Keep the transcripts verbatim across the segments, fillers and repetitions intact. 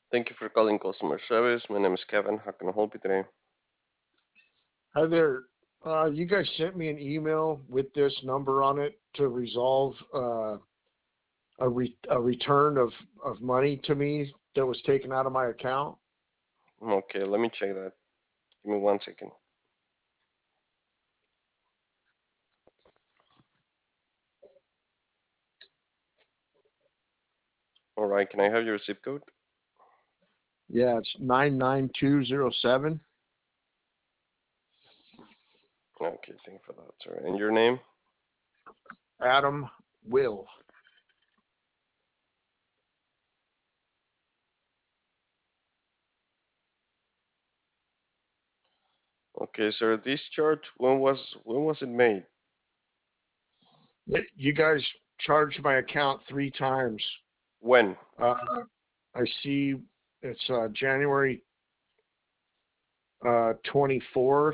Thank you for calling customer service. My name is Kevin. How can I help you today? Hi there. Uh, you guys sent me an email with this number on it to resolve uh, a, re- a return of, of money to me that was taken out of my account. Okay, let me check that. Give me one second. All right, can I have your zip code? Yeah, it's nine nine two zero seven. Okay, thank you for that, sir. And your name? Adam Will. Okay, sir. This charge, when was when was it made? You guys charged my account three times. When? Uh, I see it's uh, January uh, twenty-fourth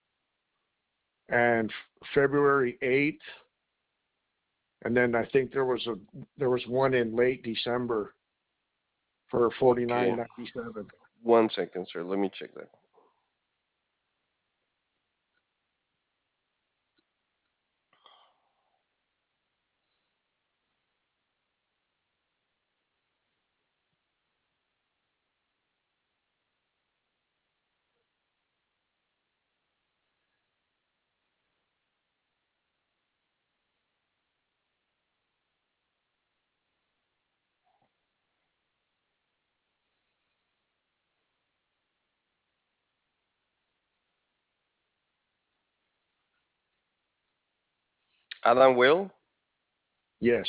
and February eighth. And then I think there was a there was one in late December for forty nine Okay, ninety seven. one second, sir. Let me check that. Adam Will? Yes.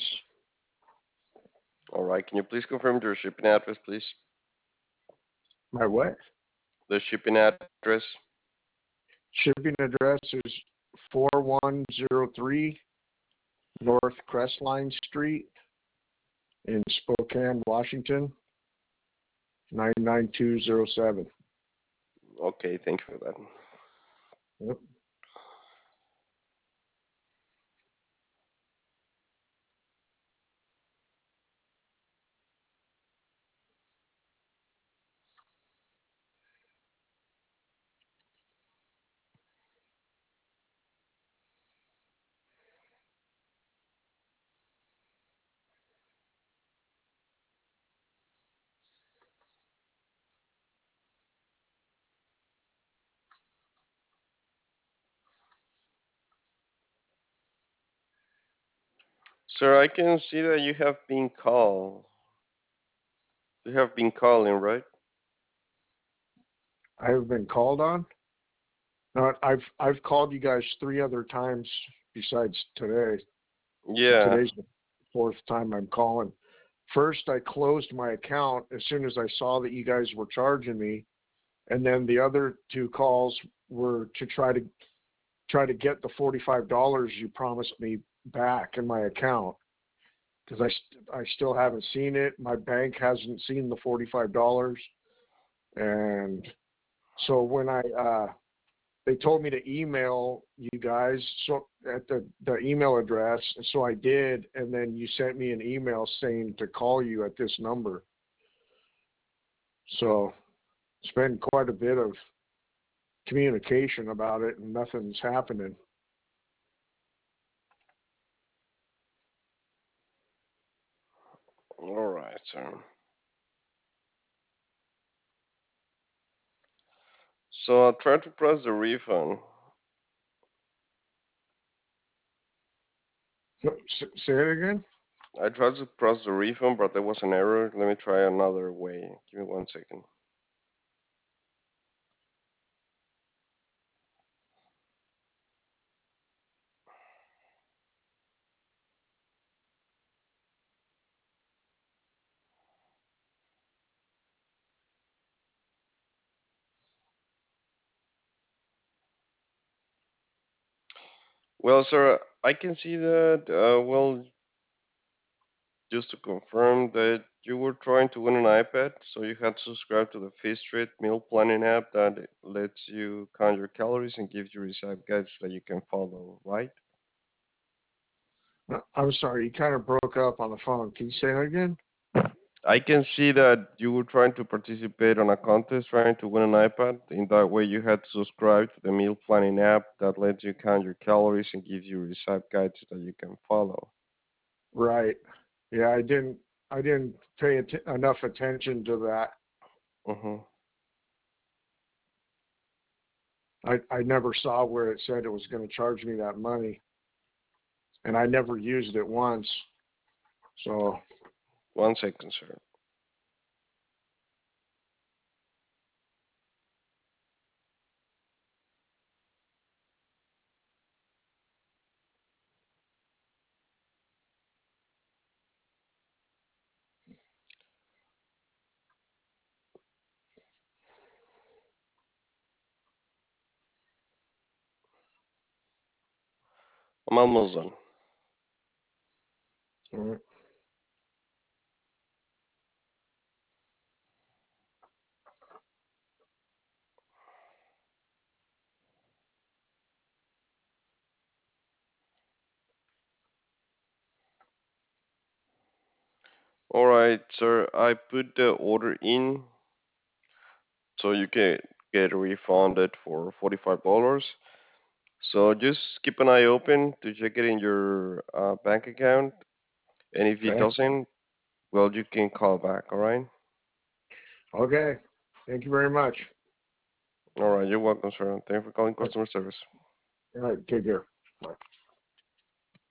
All right, can you please confirm your shipping address, please? My what? The shipping address? Shipping address is four one zero three North Crestline Street in Spokane, Washington, nine nine two zero seven. Okay, thank you for that. Yep. Sir, I can see that you have been called. You have been calling, right? I have been called on. No, I've I've called you guys three other times besides today. Yeah. Today's the fourth time I'm calling. First, I closed my account as soon as I saw that you guys were charging me, and then the other two calls were to try to try to get the forty-five dollars you promised me back in my account because I, st- I still haven't seen it. My bank hasn't seen the forty-five dollars. And so when I, uh, they told me to email you guys so at the, the email address. And so I did. And then you sent me an email saying to call you at this number. So it's been quite a bit of communication about it and nothing's happening. All right, sir. So I tried to press the refund. So, say it again. I tried to press the refund, but there was an error. Let me try another way. Give me one second. Well, sir, I can see that. Uh, well, just to confirm that you were trying to win an iPad, so you had to subscribe to the Fifth Street Meal Planning app that lets you count your calories and gives you recipe guides that you can follow, right? Uh, I'm sorry, you kind of broke up on the phone. Can you say that again? I can see that you were trying to participate on a contest trying to win an iPad. In that way, you had to subscribe to the meal planning app that lets you count your calories and gives you recipe guides that you can follow. Right. Yeah, I didn't I didn't pay att- enough attention to that. Hmm. I I never saw where it said it was going to charge me that money, and I never used it once. So, One second, sir. I'm almost done. mm, All right, sir. I put the order in so you can get refunded for forty-five dollars. So just keep an eye open to check it in your uh, bank account. And if it okay. doesn't, well, you can call back. All right. Okay. Thank you very much. All right. You're welcome, sir. Thank you for calling All customer service. right. Take care. Bye.